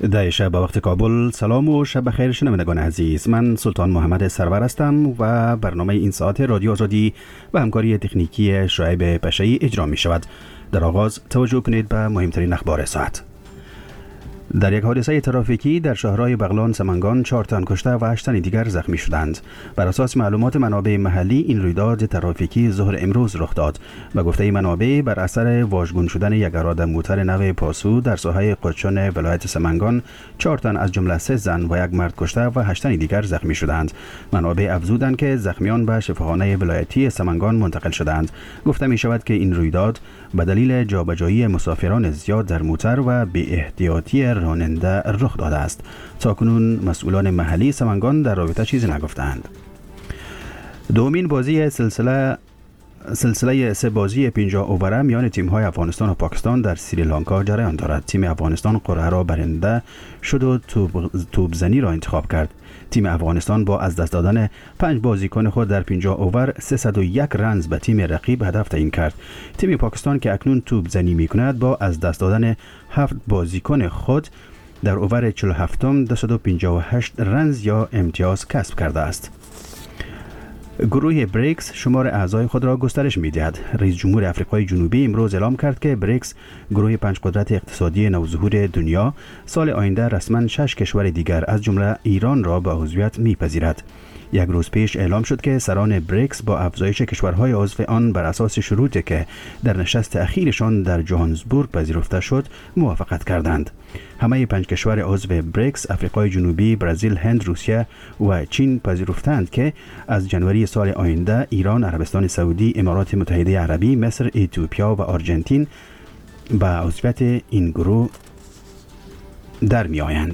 در شب وقت کابل سلام و شب بخیر شنوندگان عزیز. من سلطان محمد سرور هستم و برنامه این ساعت رادیو آزادی و همکاری تکنیکی شعیب پشه‌ای اجرا می شود. در آغاز توجه کنید به مهمترین اخبار ساعت. در یک حادثه ترافیکی در شهرهای بغلان سمنگان 4 تن کشته و 8 تن دیگر زخمی شدند. بر اساس معلومات منابع محلی این رویداد ترافیکی ظهر امروز رخ داد و گفته منابع بر اثر واژگون شدن یک اراده موتر نو پاسو در ساحه قدشون ولایت سمنگان 4 تن از جمله 3 زن و 1 مرد کشته و 8 تن دیگر زخمی شدند. منابع افزودند که زخمیان به شفاخانه ولایتی سمنگان منتقل شدند. گفته می شود که این رویداد به دلیل جابجایی مسافران زیاد در موتر و بی احتیاطی راننده رخ داده است. تاکنون مسئولان محلی سمنگان در رابطه چیزی نگفتند. دومین بازی سلسله 3 بازی 50 اووره میان تیم‌های افغانستان و پاکستان در سریلانکا جریان دارد. تیم افغانستان قرعه را برنده شد و توپزنی را انتخاب کرد. تیم افغانستان با از دست دادن 5 بازیکن خود در 50 اوور 301 رنز به تیم رقیب هدف تعیین کرد. تیم پاکستان که اکنون توپزنی می‌کند با از دست دادن 7 بازیکن خود در اوور 47م 258 رنز یا امتیاز کسب کرده است. گروه بریکس شمار اعضای خود را گسترش می‌دهد. رئیس جمهور آفریقای جنوبی امروز اعلام کرد که بریکس گروه 5 قدرت اقتصادی نوظهور دنیا سال آینده رسما 6 کشور دیگر از جمله ایران را به عضویت می‌پذیرد. یک روز پیش اعلام شد که سران بریکس با افزایش کشورهای عضو آن بر اساس شروطی که در نشست اخیرشان در جوهانسبورگ پذیرفته شد موافقت کردند. همه 5 کشور عضو بریکس آفریقای جنوبی، برزیل، هند، روسیه و چین پذیرفتند که از جنوری سال آینده ایران، عربستان سعودی، امارات متحده عربی، مصر، اتیوپیا و آرژانتین به عضویت این گروه در می آیند.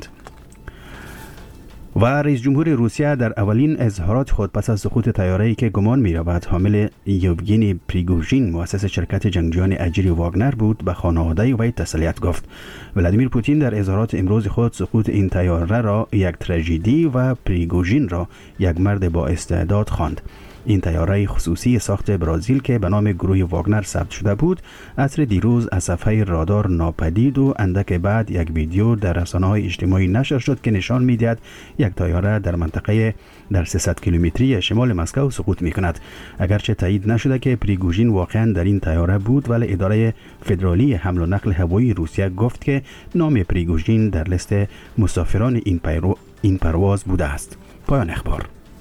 و رئیس جمهور روسیه در اولین اظهارات خود پس از سقوط طیاره‌ای که گمان می‌رود حامل یوگینی پریگوژین مؤسس شرکت جنگجویان اجیر واگنر بود به خانواده وی تسلیت گفت. ولادیمیر پوتین در اظهارات امروز خود سقوط این طیاره را یک تراژدی و پریگوژین را یک مرد با استعداد خواند. این طیاره خصوصی ساخت برزیل که به نام گروه واگنر ثبت شده بود عصر دیروز از صفحه رادار ناپدید و اندک بعد یک ویدیو در رسانه‌های اجتماعی نشر شد که نشان می‌دهد یک طیاره در منطقه در 300 کیلومتری شمال مسکو سقوط می‌کند. اگرچه تایید نشده که پریگوژین واقعا در این طیاره بود، ولی اداره فدرالی حمل و نقل هوایی روسیه گفت که نام پریگوژین در لیست مسافران این پرواز بوده است. پایان اخبار.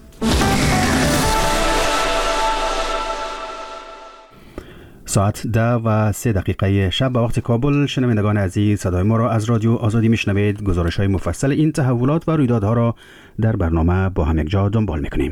ساعت 10:03 شب به وقت کابل. شنوندگان عزیز، صدای ما را از رادیو آزادی میشنوید. گزارش‌های مفصل این تحولات و رویدادها را در برنامه با هم یک جا دنبال میکنیم.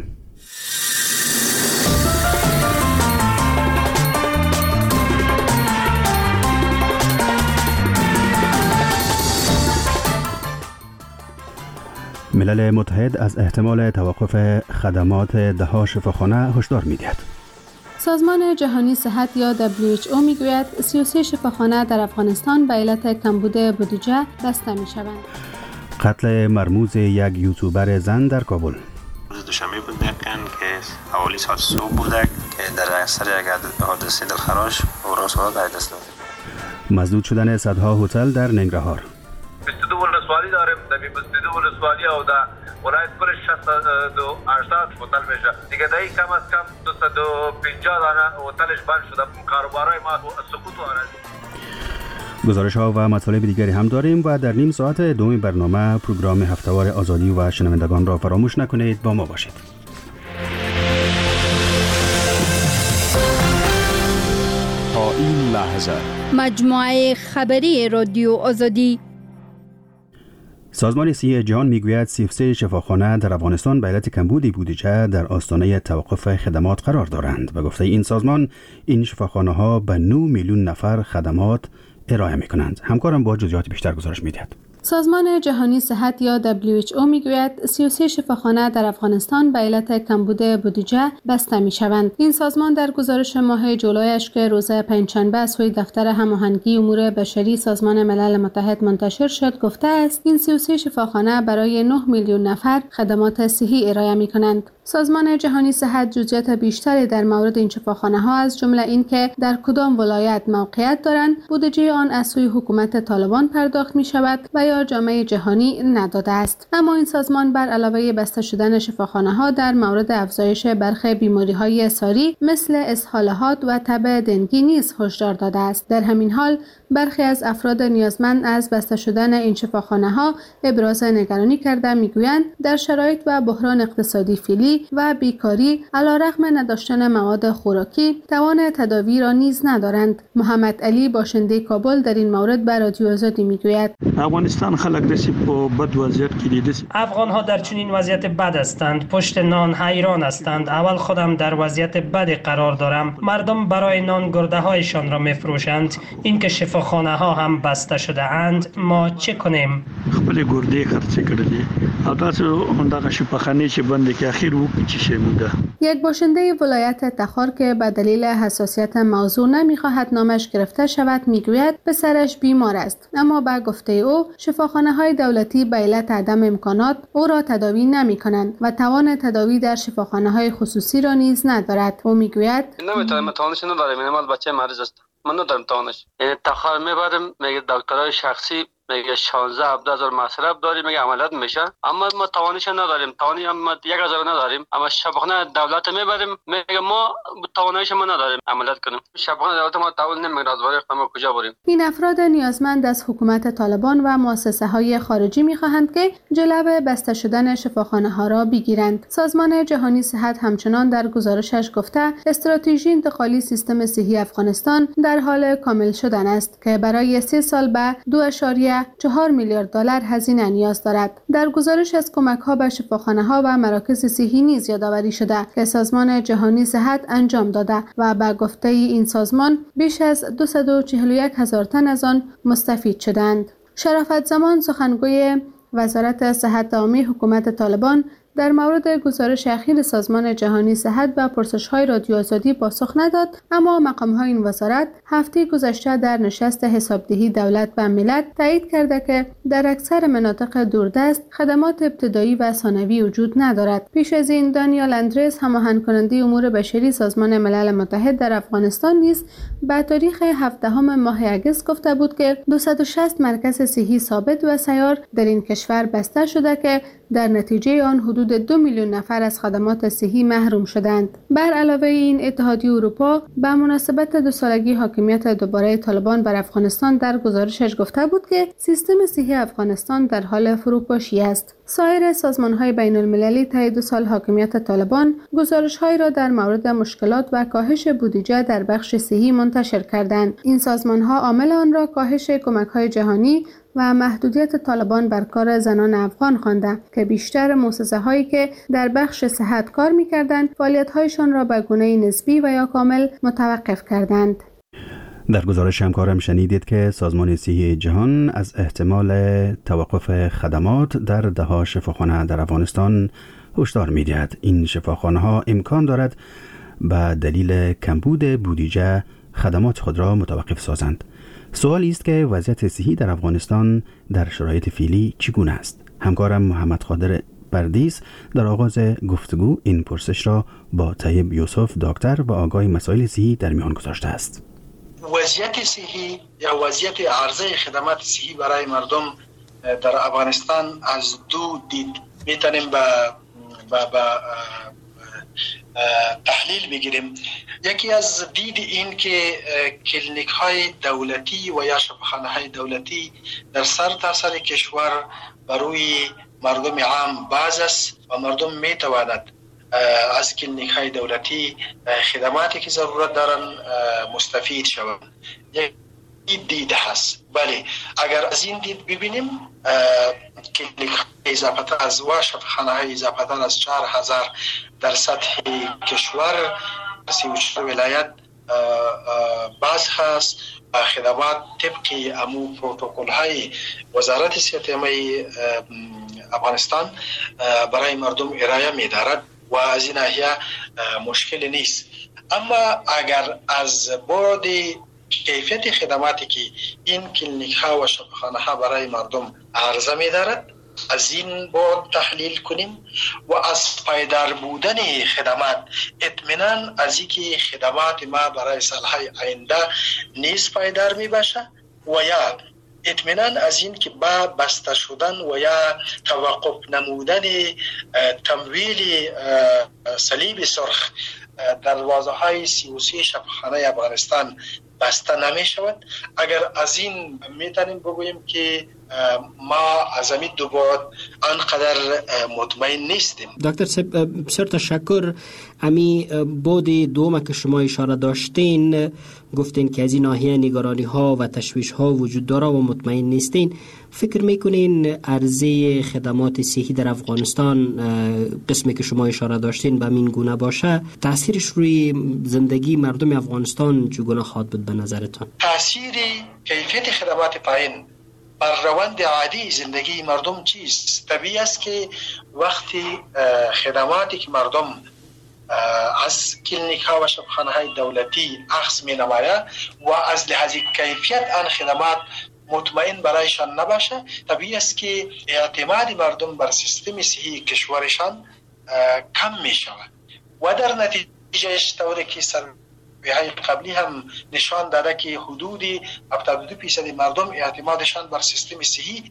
ملل متحد از احتمال توقف خدمات 10 شفاخانه هشدار می‌دهد. سازمان جهانی صحت یا WHO میگوید 33 شفاخانه در افغانستان به علت کمبود بودجه بسته میشوند. قتل مرموز یک یوتیوبر زن در کابل. روز دوشنبه بود دقیقاً که حوالی ساعت صبح بوده که در اثر یک حادثه دلخراش او را سوال در دست داد. مسدود شدن صدها هتل در ننگرهار. 22 ولسوالی داریم. در 22 ولسوالی او در ولایت کلش 680 هتل میشه. دیگه دایی کم از کم 250 دانه هتلش بند شده. کاروبارای ما سقوط آرزی. گزارش ها و مطالب دیگری هم داریم و در نیم ساعت دوم برنامه پروگرام هفتهوار آزادی و شنوندگان را فراموش نکنید. با ما باشید. تا این لحظه مجموعه خبری رادیو آزادی. سازمان صحی جهان میگوید 33 شفاخانه در افغانستان به علت کمبود بودجه در آستانه توقف خدمات قرار دارند و گفته این سازمان این شفاخانه ها به 9 میلیون نفر خدمات ارائه می کنند. همکارم با جزئیات بیشتر گزارش میدهد. سازمان جهانی صحت یا WHO میگوید 33 شفاخانه در افغانستان به علت کمبود بودجه بسته میشوند. این سازمان در گزارش ماه جولایش که روز پنجشنبه از سوی دفتر هماهنگی امور بشری سازمان ملل متحد منتشر شد گفته است این 33 شفاخانه برای 9 میلیون نفر خدمات صحی ارائه می کنند. سازمان جهانی صحت جزئیات بیشتری در مورد این شفاخانه ها از جمله این که در کدام ولایت موقعیت دارند، بودجه آن از سوی حکومت طالبان پرداخت می شود و یا یا جامعه جهانی نداده است. اما این سازمان بر علاوه بسته شدن شفاخانه‌ها در مورد افزایش برخی بیماری‌های ساری مثل اسهال حاد و تب دنگی نیز هشدار داده است. در همین حال برخی از افراد نیازمند از بسته شدن این شفاخانه‌ها ابراز نگرانی کرده میگویند در شرایط و بحران اقتصادی فعلی و بیکاری علیرغم نداشتن مواد خوراکی توان تداوی را نیز ندارند. محمد علی باشنده کابل در این مورد به رادیو آزادی میگوید افغانستان خلق دسی با بد وضعیت کلیده. افغان ها در چنین وضعیت بد هستند، پشت نان حیران هستند. اول خودم در وضعیت بدی قرار دارم. مردم برای نان گرده هایشان را میفروشند. اینکه شفاخانه ها هم بسته شده اند، ما چه کنیم؟ خپل گرده خرڅ کړلې او تاسو اونده شفاخانه چې بند کې اخیر وو چې شموده. یک باشنده ولایت تخار که به دلیل حساسیت موضوع نمیخواهد نامش گرفته شود میگوید پسرش بیمار است، اما به گفته او شفاخانه های دولتی به علت عدم امکانات او را تداوی نمی کنند و توان تداوی در شفاخانه های خصوصی را نیز ندارد. او میگوید نمیتونم توانش ندارم، مینیمال بچه مریض است، من ندارم توانش. یعنی تخار میبرم میگه دکترای شخصی میگه 16-17,000 مصرف داری، میگه عملیات میشه، اما ما توانش نداریم، توانی هم 1,000 نداریم. اما شفاخانه دولت میبریم میگه ما توانش ما نداریم عملیات کنیم. شفاخانه دولت ما تعامل نمیکنه، از برای ما کجا بریم؟ این افراد نیازمند از حکومت طالبان و مؤسسه های خارجی میخواهند که جلو بسته شدن شفاخانه ها را بگیرند. سازمان جهانی صحت همچنان در گزارشش گفته استراتژی انتقالی سیستم صحی افغانستان در حال کامل شدن است که برای 3 سال به 2.4 میلیارد دلار هزینه نیاز دارد. در گزارش از کمک‌ها به شفاخانه‌ها و مراکز صحی نیز یادآوری شده که سازمان جهانی صحت انجام داده و به گفته این سازمان بیش از 241,000 تن از آن مستفید شدند. شرافت زمان سخنگوی وزارت صحت عامه حکومت طالبان در مورد گزارش اخیر سازمان جهانی صحت به پرسش‌های رادیو آزادی پاسخ نداد، اما مقام‌های این وزارت هفته گذشته در نشست حسابدهی دولت و ملت تایید کرده که در اکثر مناطق دوردست خدمات ابتدایی و ثانوی وجود ندارد. پیش از این دانیال اندرس هماهنگ کننده امور بشری سازمان ملل متحد در افغانستان نیز به تاریخ 17 ماه اگست گفته بود که 260 مرکز صحی ثابت و سیار در این کشور بسته شده که در نتیجه آن حدود 2 میلیون نفر از خدمات صحی محروم شدند. بر علاوه این اتحادیه اروپا به مناسبت 2 سالگی حاکمیت دوباره طالبان بر افغانستان در گزارشش گفته بود که سیستم صحی افغانستان در حال فروپاشی است. سایر سازمان‌های بین‌المللی طی 2 سال حاکمیت طالبان گزارش‌هایی را در مورد مشکلات و کاهش بودجه در بخش صحی منتشر کردند. این سازمان‌ها عامل آن را کاهش کمک‌های جهانی و محدودیت طالبان بر کار زنان افغان خوانده که بیشتر مؤسسه‌هایی که در بخش صحت کار می‌کردند فعالیت‌هایشان را به گونه نسبی و یا کامل متوقف کردند. در گزارش همکارم شنیدید که سازمان صحی جهان از احتمال توقف خدمات در 10 شفاخانه در افغانستان هشدار می‌دهد. این شفاخانه‌ها امکان دارد به دلیل کمبود بودجه خدمات خود را متوقف سازند. سوالی است که وضعیت صحی در افغانستان در شرایط فعلی چگونه است؟ همکارم محمد خادر پردیس در آغاز گفتگو این پرسش را با طیب یوسف دکتر و آگاه مسائل صحی در میان گذاشته است. وضعیت صحی یا وضعیت عرضه خدمات صحی برای مردم در افغانستان از 2 دید میتونیم به تحلیل بگیریم. یکی از دید این که کلینیک های دولتی و یا شفاخانه های دولتی در سرتاسر کشور برای مردم عام باز است و مردم می تواند از کلینیک های دولتی خدماتی که ضرورت دارن مستفید شوند. یک دید هست. بله، اگر از این دید ببینیم کلینیک اضافه از و شفاخانه های اضافه از 4,000 در سطح کشور 34 ولایت باز هست و خدمات طبق امو پروتکل های وزارت صحت عامه افغانستان برای مردم ارائه می دارد و از این ناحیه مشکل نیست. اما اگر از بعد کیفیت خدماتی که این کلینیک ها و شفاخانه ها برای مردم عرضه می دارد از این بعد تحلیل کنیم و از پایدار بودن خدمات اطمینان از اینکه خدمات ما برای سالهای آینده نیز پایدار می باشه و یا اطمینان از این که با بسته شدن و یا توقف نمودن تمویل صلیب سرخ دروازه های سیاسی شفاخانه افغانستان بسته نمی شود. اگر از این میتونیم بگوییم که ما از همین دو بعد آنقدر مطمئن نیستیم. دکتر صاحب بسیار تشکر. امی بعد دوم که شما اشاره داشتین، گفتین که از این ناحیه نگرانی ها و تشویش ها وجود داره و مطمئن نیستین. فکر میکنین عرضه خدمات صحی در افغانستان قسمی که شما اشاره داشتین به این گونه باشه، تاثیرش روی زندگی مردم افغانستان چگونه خواهد بود به نظرتان؟ تاثیر کیفیت خدمات پایین بر روند عادی زندگی مردم چیست؟ طبیعی است که وقتی خدماتی که مردم از کلینیک ها و شفاخانه های دولتی اخذ می نماید و از لحاظ کیفیت آن خدمات مطمئن برایشان نباشه، طبیعی است که اعتماد مردم بر سیستم صحی کشورشان کم می شود و در نتیجه طوری که های قبلی هم نشان داده که حدود 72% مردم اعتمادشان بر سیستم صحی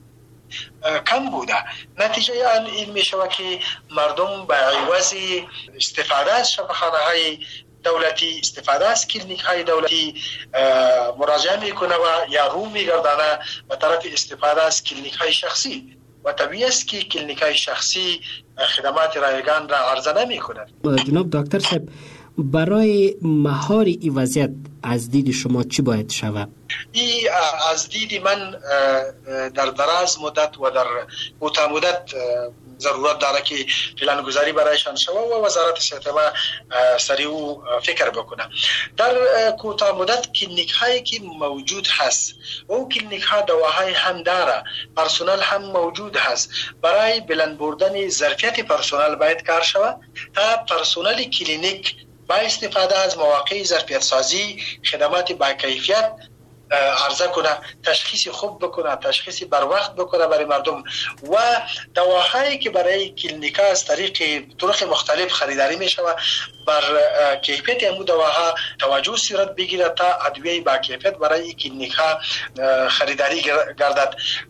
کم بوده. نتیجه آن این می شود که مردم به عوض استفاده از شفاخانه های دولتی، استفاده از کلینیک های دولتی مراجعه می کنه و یا رو می گردانه به طرف استفاده از کلینیک های شخصی و طبیعی است که کلینیک های شخصی خدمات رایگان را عرضه نمی کند. جناب دکتر صاحب، برای مهار این وضعیت از دید شما چی باید شود؟ از دید من در دراز مدت و در کوتاه مدت ضرورت داره که پلانگذاری برایشان شود و وزارت صحت ما سریع فکر بکنه. در کوتاه مدت کلینیک هایی که موجود هست و کلینیک ها دواهای هم داره، پرسنل هم موجود هست، برای بلند بردن ظرفیت پرسنل باید کار شود تا پرسنل کلینیک با استفاده از مواقع ظرفیت سازی خدمات با کیفیت عرضه کنه، تشخیص خوب بکنه، تشخیص بر وقت بکنه برای مردم و دواهایی که برای کلینیکا از طرق مختلف خریداری می شود بر کیفیت امو دواها توجه صورت بگیره تا ادویه با کیفیت برای کلینیکا خریداری گردد.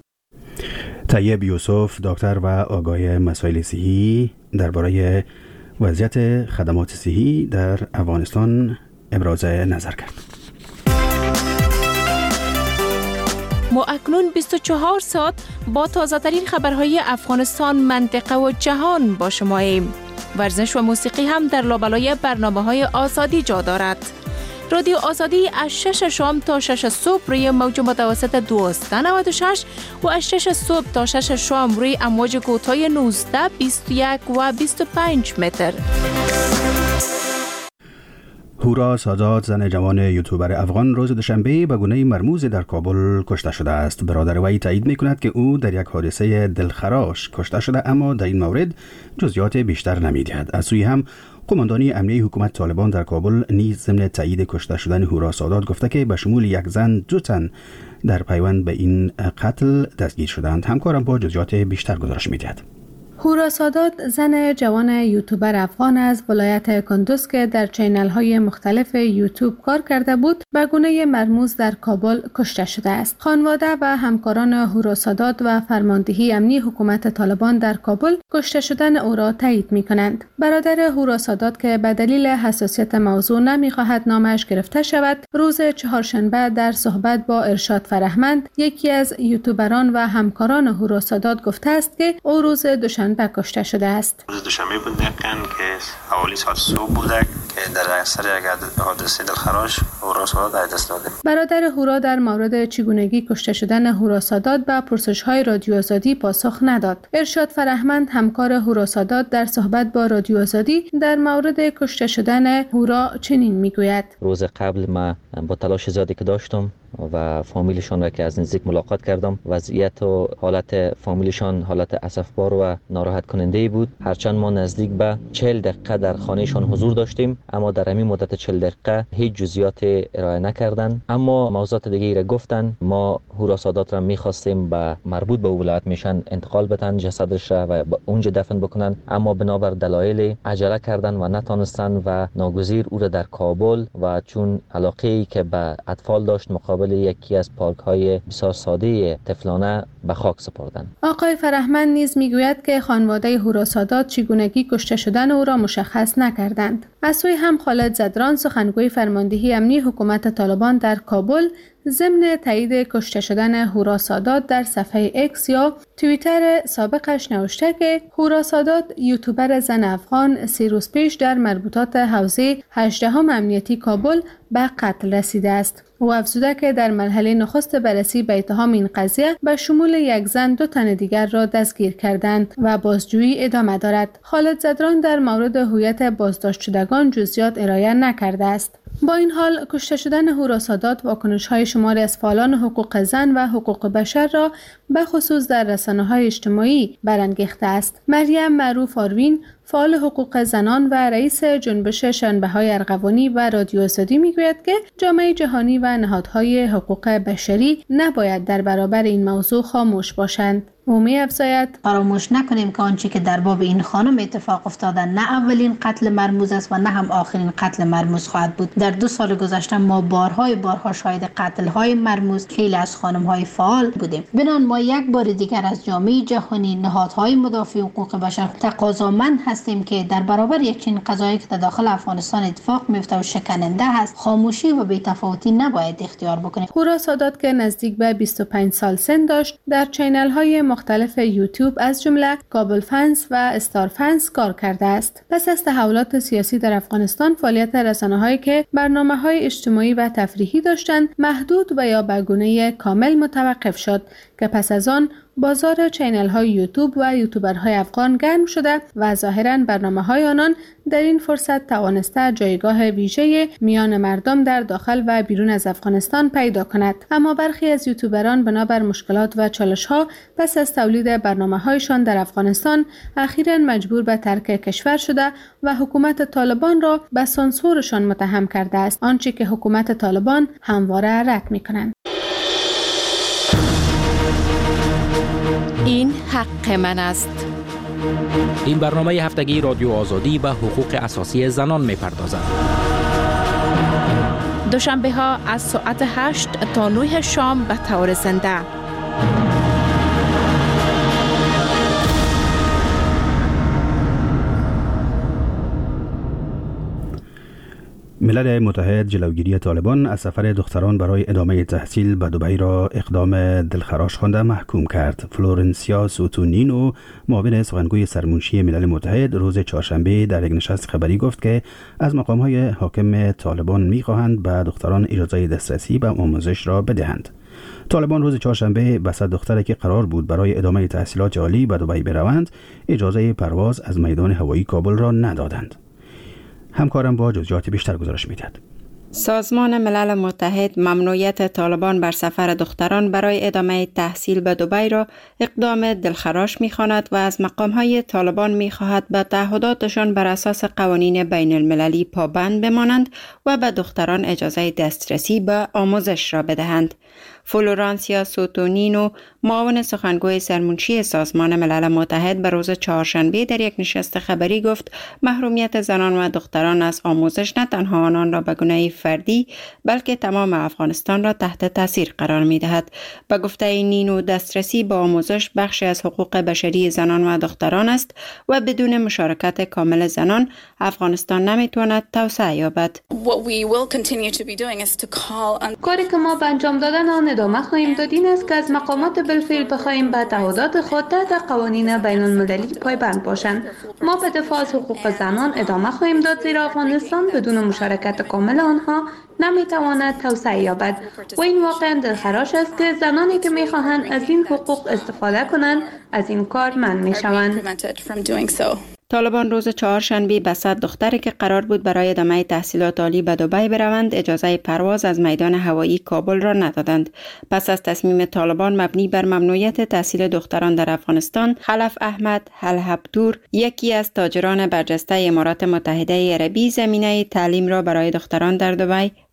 طیب یوسف، دکتر و آگاه مسائل صحی، درباره وضعیت خدمات صحی در افغانستان ابراز نظر کرد. ما اکنون 24 ساعت با تازه ترین خبرهای افغانستان، منطقه و جهان با شماییم. ورزش و موسیقی هم در لابلای برنامه‌های آزادی جا دارد. رادیو آزادی از 6 شام تا 6 صبح روی موج متوسط 1296 و از 6 صبح تا 6 شام روی امواج کوتاه 19، 21 و 25 متر. هورا سادات، زن جوان یوتیوبر افغان، روز دوشنبه به گونه مرموز در کابل کشته شده است. برادر وی تایید می‌کند که او در یک حادثه دلخراش کشته شده، اما در این مورد جزئیات بیشتر نمی‌دهد. از سوی هم قماندانی امنیه حکومت طالبان در کابل نیز ضمن تایید کشته شدن هورا سادات گفته که به شمول یک زن 2 تن در پیوند به این قتل دستگیر شدند. همکارم با جزئیات بیشتر گزارش می‌دهد. هورا سادات، زن جوان یوتیوبر افغان از ولایت کندوز که در چینل‌های مختلف یوتیوب کار کرده بود، به گونه مرموز در کابل کشته شده است. خانواده و همکاران هورا سادات و فرماندهی امنی حکومت طالبان در کابل کشته شدن او را تایید می‌کنند. برادر هورا سادات که به دلیل حساسیت موضوع نمی‌خواهد نامش گرفته شود، روز چهارشنبه در صحبت با ارشاد فرهمند، یکی از یوتیوبران و همکاران هورا سادات گفته است که او روز دوشنبه کشته شده است. روز دوشنبه بود دقیقاً که حوالی ساعت صبح بود که در اثر یک حادثه دلخراش هورا سادات دست داده. برادر هورا در مورد چگونگی کشته شدن هورا سادات به پرسش‌های رادیو آزادی پاسخ نداد. ارشاد فرهمند، همکار هورا سادات، در صحبت با رادیو آزادی در مورد کشته شدن هورا چنین میگوید: روز قبل ما با تلاش زیادی که داشتم و فامیلشان را که از نزدیک ملاقات کردم، وضعیت و حالت فامیلشان حالت اسفبار و ناراحت کننده بود. هرچند ما نزدیک به 40 دقیقه در خانهشان حضور داشتیم، اما در همین مدت 40 دقیقه هیچ جزئیات ارائه نکردند. اما موضوعات دیگه را گفتن. ما هورا سادات را می‌خواستیم به مربوط به ولایت میشن انتقال بدن جسدش را و اونجا دفن بکنن، اما بنابر دلایل عجله کردن و نتونستن و ناگزیر او را در کابل و چون علاقه‌ای که به اطفال داشت مقابل مقابل یکی از پارک های بسیار ساده طفلانه به خاک سپردند. آقای فرهمند نیز میگوید که خانواده هورا سادات چگونگی کشته شدن او را مشخص نکردند. از سوی هم خالد زدران سخنگوی فرماندهی امنی حکومت طالبان در کابل ضمن تایید کشته شدن هورا سادات در صفحه اکس یا توییتر سابقش نوشته که هورا سادات یوتیوبر زن افغان 3 روز پیش در مربوطات حوزه 18 امنیتی کابل به قتل رسیده است. او افزوده که در مرحله نخست بررسی به اتهام این قضیه به شمول یک زن 2 تن دیگر را دستگیر کردند و بازجویی ادامه دارد. خالد زدران در مورد هویت بازداشت شدگان جزئیات ارائه نکرده است. با این حال کشته شدن هورا سادات واکنش‌های شماری از فعالان حقوق زن و حقوق بشر را به خصوص در رسانه‌های اجتماعی برانگیخته است. مریم معروف آروین فعال حقوق زنان و رئیس جنبش شنبه‌های ارغوانی و رادیو آزادی میگوید که جامعه جهانی و نهادهای حقوق بشری نباید در برابر این موضوع خاموش باشند. او می‌افزاید فراموش نکنیم که آنچه که در باب این خانم اتفاق افتاده نه اولین قتل مرموز است و نه هم آخرین قتل مرموز خواهد بود. در 2 سال گذشته ما بارها شاهد قتل‌های مرموز خیلی از خانم‌های فعال بودیم. بنابراین ما یک بار دیگر از جامعه جهانی، نهادهای مدافع حقوق بشر تقاضامند هستیم که در برابر یک چنین قضایی که در داخل افغانستان اتفاق میفته و شکننده هست، خاموشی و بی‌تفاوتی نباید اختیار بکنیم. هورا سادات که نزدیک به 25 سال سن داشت، در چینل‌های مختلف یوتیوب از جمله کابل فنس و استار فنس کار کرده است. پس از تحولات سیاسی در افغانستان، فعالیت رسانه‌هایی که برنامه‌های اجتماعی و تفریحی داشتند محدود و یا به گونه کامل متوقف شد که پس از آن بازار چینل‌های یوتیوب و یوتیوبرهای افغان گرم شده و ظاهراً برنامه‌های آنان در این فرصت توانسته جایگاه ویژه میان مردم در داخل و بیرون از افغانستان پیدا کند. اما برخی از یوتیوبران بنابر مشکلات و چالش‌ها پس از تولید برنامه‌هایشان در افغانستان اخیراً مجبور به ترک کشور شده و حکومت طالبان را به سانسورشان متهم کرده است، آنچه که حکومت طالبان همواره رد می‌کنند. این حق من است. این برنامه هفتگی رادیو آزادی به حقوق اساسی زنان می‌پردازد. دوشنبه ها از ساعت 8 تا 9 شام به طور زنده. ملل متحد جلوگیری طالبان از سفر دختران برای ادامه تحصیل به دبی را اقدام دلخراش خوانده محکوم کرد. فلورنسیا سوتونینو معاون سخنگوی سرمنشی ملل متحد روز چهارشنبه در یک نشست خبری گفت که از مقام‌های حاکم طالبان می‌خواهند به دختران اجازه دسترسی به آموزش را بدهند. طالبان روز چهارشنبه به 100 دختری که قرار بود برای ادامه تحصیلات عالی به دبی بروند اجازه پرواز از میدان هوایی کابل را ندادند. همکارم با جزئیات بیشتر گزارش می‌دهد. سازمان ملل متحد ممنوعیت طالبان بر سفر دختران برای ادامه تحصیل به دبی را اقدام دلخراش می‌خواند و از مقام‌های طالبان می‌خواهد به تعهداتشان بر اساس قوانین بین المللی پابند بمانند و به دختران اجازه دسترسی به آموزش را بدهند. فلورانسیا سوتونینو معاون سخنگوی سرمنشی سازمان ملل متحد به روز چهارشنبه در یک نشست خبری گفت محرومیت زنان و دختران از آموزش نه تنها آنان را به گونه فردی بلکه تمام افغانستان را تحت تاثیر قرار می دهد. به گفته نینو دسترسی به آموزش بخشی از حقوق بشری زنان و دختران است و بدون مشارکت کامل زنان افغانستان نمی تواند توسعه یابد. کاری که ما به انجام دادن آن ادامه خواهیم داد این است که از مقامات بالفعل بخواهیم به تعهدات خود تحت قوانین بین المللی پایبند باشند. ما به دفاع از حقوق زنان ادامه خواهیم داد زیرا افغانستان بدون مشارکت کامل آنها نمیتواند توسعه یابد و این واقعا دلخراش است که زنانی که میخواهند از این حقوق استفاده کنند از این کار منع میشوند. طالبان روز چهارشنبه به 100 دختری که قرار بود برای ادامه تحصیلات عالی به دبی بروند اجازه پرواز از میدان هوایی کابل را ندادند. پس از تصمیم طالبان مبنی بر ممنوعیت تحصیل دختران در افغانستان، خلف احمد الهبتور یکی از تاجران برجسته امارات متحده عربی زمینه تعلیم را برای دختران در دبی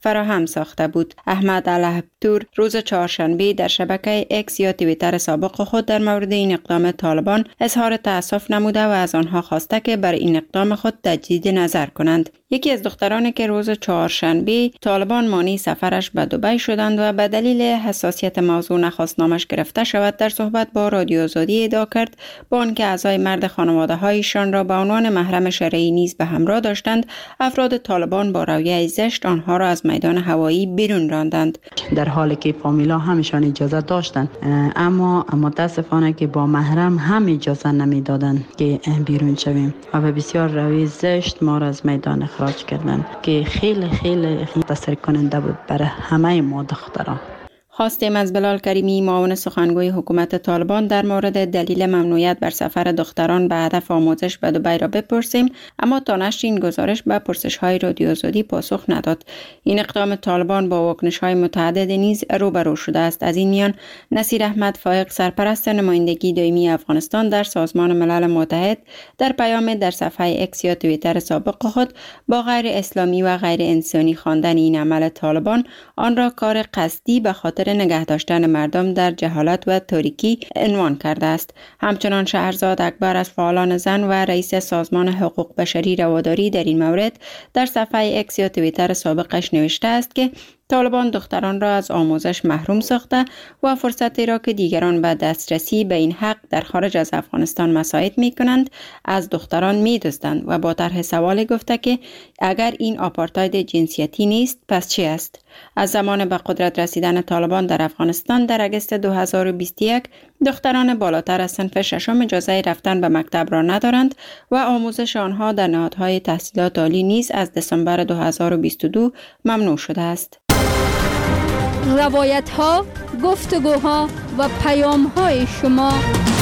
فراهم ساخته بود. احمد الهبتور روز چهارشنبه در شبکه اکس یا توییتر سابق خود در مورد این اقدام طالبان اظهار تأسف نموده و از آنها خواسته که بر این اقدام خود تجدید نظر کنند. یکی از دخترانی که روز چهارشنبه طالبان مانع سفرش به دبی شدند و به دلیل حساسیت موضوع نخواست نامش گرفته شود، در صحبت با رادیو آزادی ادعا کرد با آنکه اعضای مرد خانواده هایشان را به عنوان محرم شرعی نیز به همراه داشتند، افراد طالبان با رویه زشت آنها را از میدان هوایی بیرون راندند. در حالی که فامیلا همشان اجازه داشتند، اما متاسفانه که با محرم هم اجازه نمیدادند که بیرون شویم و به بسیار رویه زشت ما را از میدان اخراج کردند که خیلی تاثیر کننده بود برای همه ما دختران. خواستیم از بلال کریمی معاون سخنگوی حکومت طالبان در مورد دلیل ممنوعیت بر سفر دختران به هدف آموزش به دبی را بپرسیم، اما تا نشر این گزارش به پرسش‌های رادیو آزادی پاسخ نداد. این اقدام طالبان با واکنش‌های متعدد نیز روبرو شده است. از این میان نصیر احمد فائق، سرپرست نمایندگی دائمی افغانستان در سازمان ملل متحد، در پیام در صفحه اکس یا توییتر سابق خود با غیر اسلامی و غیر انسانی خواندن این عمل طالبان، آن را کار قصدی به خاطر نگه داشتن مردم در جهالت و تاریکی عنوان کرده است. همچنان شهرزاد اکبر از فعالان زن و رئیس سازمان حقوق بشری رواداری در این مورد در صفحه اکس یا توییتر سابقش نوشته است که طالبان دختران را از آموزش محروم ساخته و فرصتی را که دیگران به دسترسی به این حق در خارج از افغانستان مساعد می کنند از دختران می دزدند و با طرح سوال گفته که اگر این آپارتاید جنسیتی نیست پس چی است؟ از زمان به قدرت رسیدن طالبان در افغانستان در اگست 2021 دختران بالاتر از صنف ششم اجازه رفتن به مکتب را ندارند و آموزش آنها در نهادهای تحصیلات عالی نیز از دسامبر 2022 ممنوع شده است. روایت ها، گفتگوها و پیام های شما.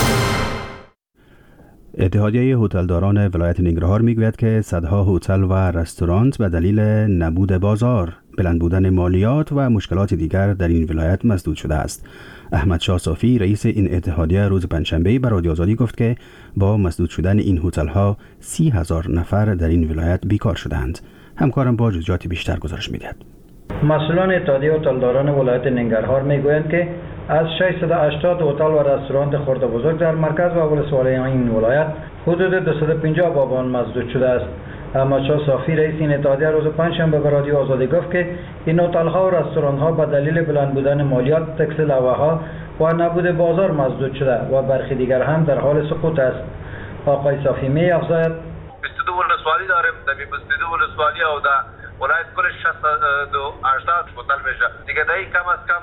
اتحادیه هتلداران ولایت ننگرهار میگوید که صدها هتل و رستوران به دلیل نبود بازار، بلند بودن مالیات و مشکلات دیگر در این ولایت مسدود شده است. احمد شاه صافی رئیس این اتحادیه روز پنجشنبه به رادیو آزادی گفت که با مسدود شدن این هتل‌ها 30,000 نفر در این ولایت بیکار شدند. همکارم با جزئیات بیشتر گزارش می‌دهد. مسئولان اتحادیه هتلداران ولایت ننگرهار میگویند که از 680 هتل و رستوران خرد و بزرگ در مرکز و ولسوالی این ولایت حدود 250 بابان مسدود شده است. احمد شاه صافی رئیس این اتحادیه روز پنجشنبه به رادیو آزادی گفت که این هتل‌ها و رستوران‌ها به دلیل بلند بودن مالیات، تکس لوحه‌ها و نبود بازار مسدود شده و برخی دیگر هم در حال سقوط است. آقای صافی می‌افزاید 22 ولسوالی داریم، در 22 ولسوالی او در ولایت کلش 680 هتل میشه دیگه. دایی کم از کم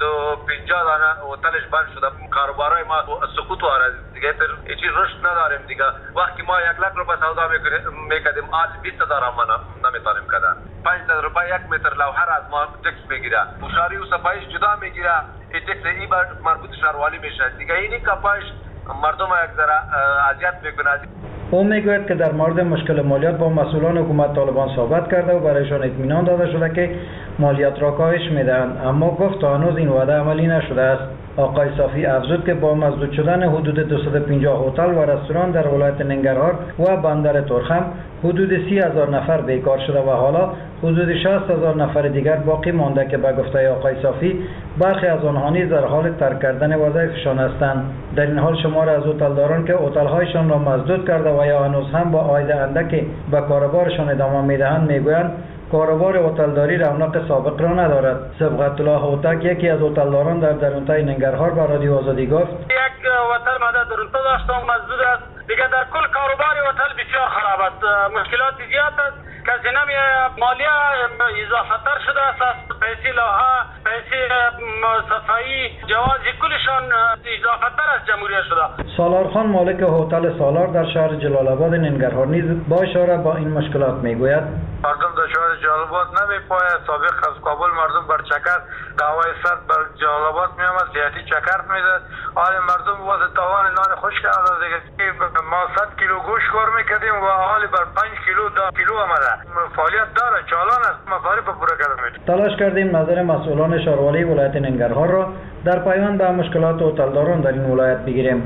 250 دانه هتلش بند شده. کاروبارای ما سقوط واره دیگه، هیچ رشد نداریم دیگه. وقتی ما 1 لک روپیه سودا میکردیم آج 20,000 هم نمیتونیم کردن. 5,000 روپیه 1 متر لوحه را از ما تکس میگیره، پوشاری و صفاییش جدا میگیره. این تکس ای بر مربوط شهرواری میشه دیگه. اینی کپایش مردم یک ذره اذیت میکنه. او میگوید که در مورد مشکل مالیات با مسئولان حکومت طالبان صحبت کرده و برایشان اطمینان داده شده که مالیات را کاهش میدهند، اما گفت تا هنوز این وعده عملی نشده است. آقای صافی افزود که با مسدود شدن حدود 250 هتل و رستوران در ولایت ننگرهار و بندر ترخم حدود 30,000 نفر بیکار شده و حالا حدود 60,000 نفر دیگر باقی مانده که به گفته آقای صافی برخی از آنها نیز در حال ترک کردن وظایفشان هستند. در این حال شمار از هتلداران که هتل‌هایشان را مسدود کرده و یا هنوز هم با عاید اندکی به کاربارشان ادامه میدهند میگویند کاروبار هتلداری رونق سابق را ندارد. صبغت الله هوتک یکی از هتلداران در درونتای ننگرهار به رادیو آزادی گفت یک هتل ما در درونتا داشتم مسدود است دیگه. در کل کاروبار هتل بسیار خراب است، مشکلات زیاد است. کسی نمیه، مالیه اضافه تر شده است، پیسه لوحه، پیسه صفایی، جوازی کلشان اضافه تر از جمهوریت شده. سالار خان مالک هتل سالار در شهر جلال آباد ننگرهار نیز با اشاره با این مشکلات میگوید مردم در شهر جلال آباد نمیپاید. سابق از کابل مردم بر چکر دعوای سرد بر جلال آباد میامد، سیاتی چکر میداد. حال مردم واسه تاوان نان خشک نداد دیگه. ما 100 کیلو گوشت کار میکردیم و حالی بر 5 کیلو 10 کیلو آمده. فعالیت داره، چالان است، مصارف پورا کردیم. تلاش کردیم نظر مسئولان شهروالی ولایت ننگرهار را در پیوند به مشکلات هتلداران در این ولایت بگیریم،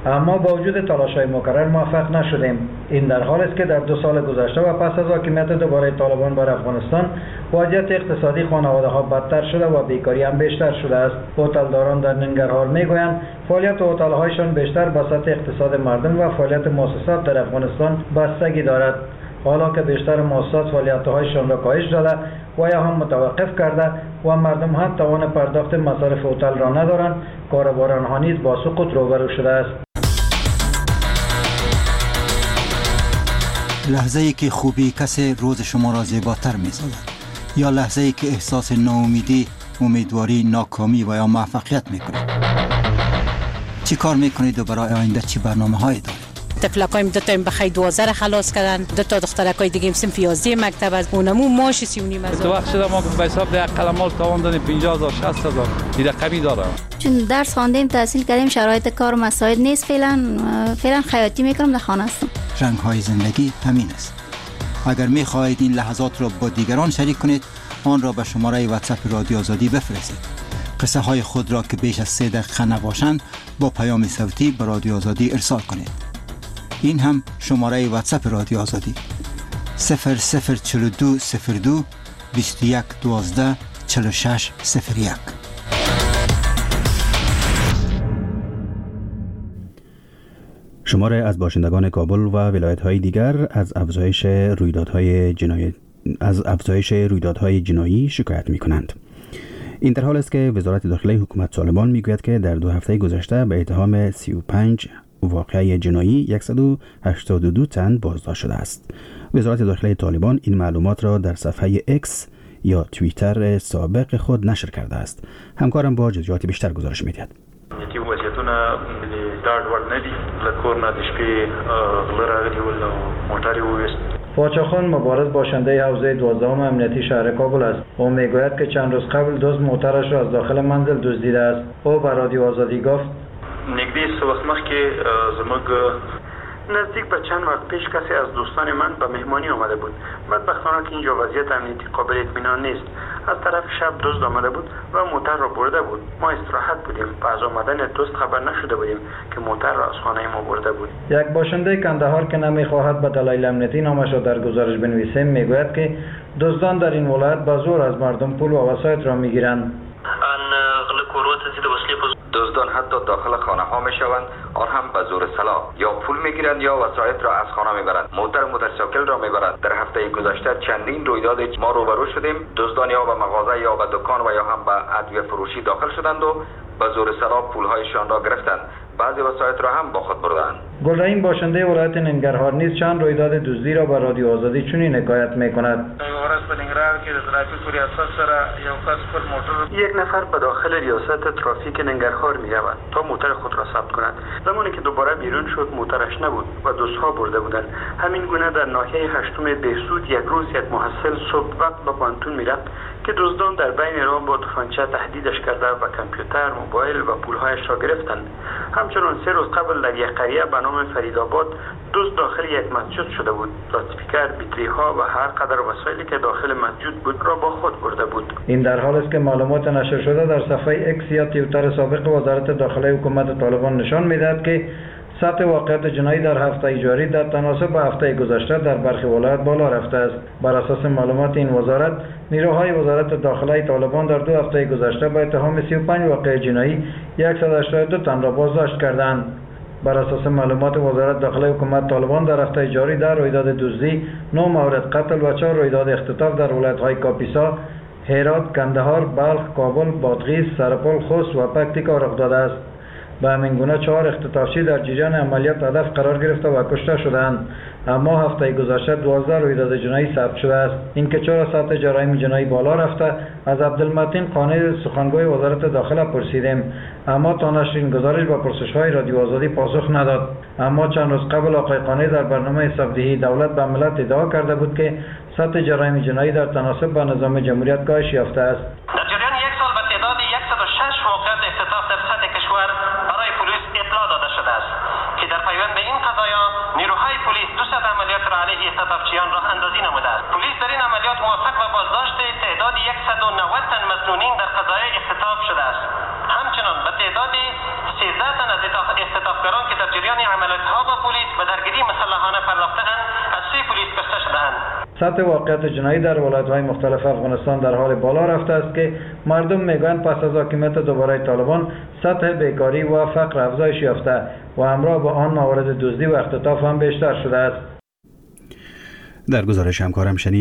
اما با وجود تلاش‌های مکرر موفق نشدیم. این در حال است که در 2 سال گذشته و پس از حاکمیت دوباره طالبان بر افغانستان وضعیت اقتصادی خانواده‌ها بدتر شده و بیکاری هم بیشتر شده است. هتلداران در ننگرهار میگویند فعالیت هتل‌هایشان بیشتر به سطح اقتصاد مردم و فعالیت مؤسسات در افغانستان بستگی دارد. حالا که بیشتر مؤسسات فعالیت‌هایشان را کاهش داده و یا هم متوقف کرده و مردم هم توان پرداخت مصارف هتل را ندارند، کاروبار آنها نیز با سقوط روبرو شده است. لحظه‌ای که خوبی کسی روز شما را زیباتر می‌سازد یا لحظه‌ای که احساس ناامیدی، امیدواری، ناکامی و یا موفقیت می‌کنید. چی کار می‌کنید و برای آینده چی برنامه‌هایی دارید؟ تفلکایم 2 تا بخیر 12 خلاص کردن، 2 تا دخترکای دیگه صنف 11 مکتب از اونمو ماش 39,000. تو وقت شده ما به حساب ده قلمال تاوان دادیم 50,000 60,000 این رقمی داره. چون درس خواندیم تحصیل کردیم شرایط کار مساعد نیست، فعلا خیاطی میکنم در خانه هستم. رنگ‌های زندگی همین است. اگر می‌خواهید این لحظات را با دیگران شریک کنید، آن را به شماره واتساپ رادیو آزادی بفرستید. قصه های خود را که بیش از 3 دقیقه نباشند با پیام صوتی به رادیو آزادی ارسال کنید. این هم شماره واتساپ رادیو آزادی 0042 02 21 12 46 01. شماره از باشندگان کابل و ولایت‌های دیگر از افزایش رویدادهای جنایی شکایت می‌کنند. این در حال است که وزارت داخله حکومت طالبان میگوید که در 2 هفته گذشته به اتهام 35 واقعه جنایی 182 تن بازداشت شده است. وزارت داخله طالبان این معلومات را در صفحه اکس یا توییتر سابق خود نشر کرده است. همکارم با جزئیات بیشتر گزارش می‌دهد. امنیتي وضعیتونه ډاډ وړ نه دي. له کور نه د شپې غله راغلي ول او موټر یې وویست. پاچاخان مبارز باشنده حوزه 12 امنیتی شهر کابل است. او میگوید که چند روز قبل دزد موترش را از داخل منزل دزدیده است. او به رادیو آزادی گفت نږدې څه وخت مخکې زموږ نزدیک به چند وقت پیش کسی از دوستان من به مهمانی آمده بود. بدبختانه که اینجا وضعیت امنیتی قابل اطمینان نیست. از طرف شب دزد آمده بود و موتر را برده بود. ما استراحت بودیم و از آمدن دزد خبر نشده بودیم که موتر را از خانه ما برده بود. یک باشنده کندهار که نمیخواهد به دلایل امنیتی نامش را در گزارش بنویسیم میگوید که دزدان در این ولایت به زور از مردم پول و وسایط را میگیرند. دزدان حتی داخل خانه ها می شوند، آن هم به زور سلاح، یا پول می گیرند یا وسایط را از خانه می برند. موتورسیکل را می برند. در هفته گذشته چندین رویداد ما روبرو شدیم. دزدان یا به مغازه یا به دکان و یا هم به ادویه فروشی داخل شدند و به زور سلاح پول هایشان را گرفتند. بعضی وسایط را هم با خود بردند. گلرحیم باشنده ولایت ننگرهار نیز چند رویداد دزدی را به رادیو آزادی چنین حکایت می‌کند. یک نفر به داخل ریاست ترافیک ننگرهار می‌رود تا موتر خود را ثبت کند. زمانی که دوباره بیرون شد موترش نبود و دزدها برده بودند. همین گونه در ناحیه 8 بهسود یک روز یک محصل صبح وقت به پانتون می‌رفت که دزدان در بین راه با تفنگچه تهدیدش کرده و کامپیوتر، موبایل و پولهایش را گرفتند. همچنین 3 روز قبل در یک قریه به نام فریدآباد دزد داخل یک مسجد شده بود. لاسپیکر، بیتری ها و هر قدر وسایلی که داخل مسجد بود را با خود برده بود. این در حال است که معلومات نشر شده در صفحه اکس یا توییتر سابق وزارت داخله حکومت طالبان نشان می‌دهد که سطح واقعیت جنایی در هفته جاری در تناسب با هفته گذشته در برخی ولایات بالا رفته است. بر اساس معلومات این وزارت، نیروهای وزارت داخله طالبان در 2 هفته گذشته به اتهام 35 واقعه جنایی 182 تن را بازداشت کردند. بر اساس معلومات وزارت داخله حکومت طالبان در هفته جاری در رویداد دزدی 9 مورد قتل و 4 رویداد اختطاف در ولایت‌های کاپیسا، هرات، کندهار، بلخ، کابل، بادغیس، سرپل، خوست و پکتیکا رخ داده است. به همین گونه 4 اختطافچی در جریان عملیات هدف قرار گرفته و کشته شدند. اما هفته گذشته 12 رویداد جنایی ثبت شده است. اینکه چرا سطح جرایم جنایی بالا رفته از عبدالمتین قانع سخنگوی وزارت داخله پرسیدیم، اما تا نشر این گزارش با پرسش‌های رادیو آزادی پاسخ نداد. اما چند روز قبل آقای قانع در برنامه حسابدهی دولت به ملت ادعا کرده بود که سطح جرایم جنایی در تناسب با نظام جمهوریت کاهش یافته است. در جریان یک سال به تعداد 106 واقعیت اختطاف در سطح کشور برای پلیس اطلاع داده شده است که در پیوند به این قضایا نیروهای پلیس 200 عملیات را علیه اختطافچیان راه اندازی نموده است. پلیس در این عملیات موفق به بازداشت تعداد 190 تن مسنونین در قضایای اختطاف شده است. همچنان به تعداد 13 تن از اختطافگران که در جریان عملیات‌ها با پلیس به درگیری مسلحانه پرداخته‌اند از سوی پلیس کشته شده‌اند. سطح واقعیت جنایی در ولایت‌های مختلف افغانستان در حال بالا رفته است که مردم میگویند پس از حاکمیت دوباره طالبان سطح بیکاری و فقر افزایش یافته و همراه با آن موارد دزدی و اختطاف هم بیشتر شده است. در گزارش همکارم شنید